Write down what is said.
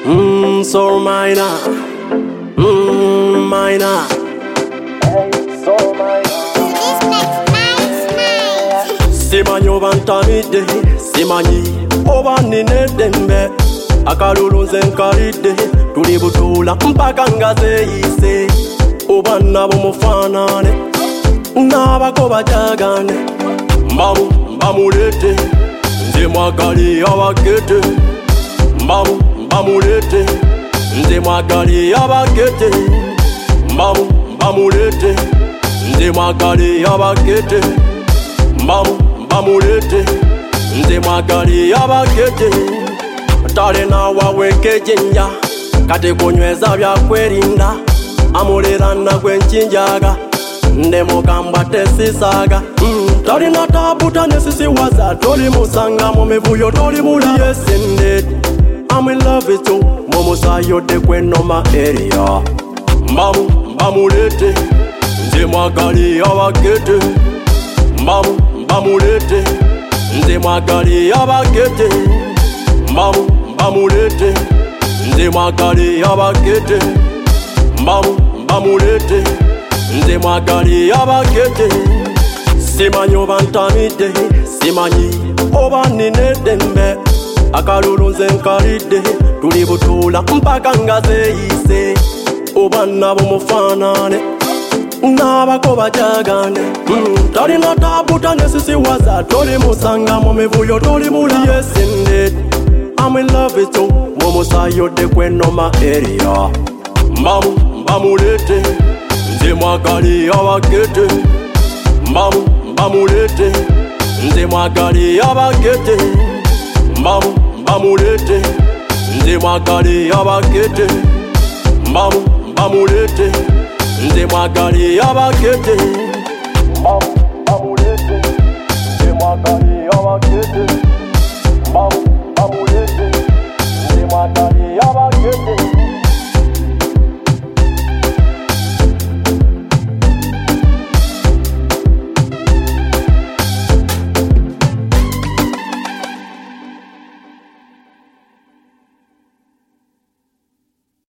Soul minor, minor. Soul minor. Simanyi oba ntamidde, simanyi oba nina dembe. Akalulu nze nkalidde, tuli butuula mpaka nga zeeyise. Oba nabo mufaanane, n'abako bajagane. Mbamulete, nze mwagali abakete. Mbamulete, nze mwagali abakete. Mbamulete, nze mwagali abakete. Mbamulete, nze mwagali abakete. Talina wawekejenja, kati kunyweza byakwerinda. Amulera nagwe nkinjaga, ndemugamba tesisaga. Talina tabuta nesisiwaza, toli musanga mu mivuyo toli muli. Yes indeed, I'm in love with you, mumusayo de kwenoma area. Mbamulete, nze mwagali abakete. Mbamulete, nze mwagali abakete. Mbamulete, nze mwagali abakete. Mbamulete, nze mwagali abakete. Simanyi oba ntamidde, simanyi oba nina dembe. Akalulu nze nkalidde, tuli butuula mpaka nga zeeyise. Oba nabo mufaanane, n'abako bajagane. Talina tabuta nesisiwaza, toli musanga mu mivuyo toli muli. Yes indeed, I'm in love with you, mumusayo de kwenoma area. Mbamulete, nze mwagali abakete. Mbamulete, nze mwagali abakete. Mbamulete, nze mwagali abakete. Mbamulete, nze mwagali abakete.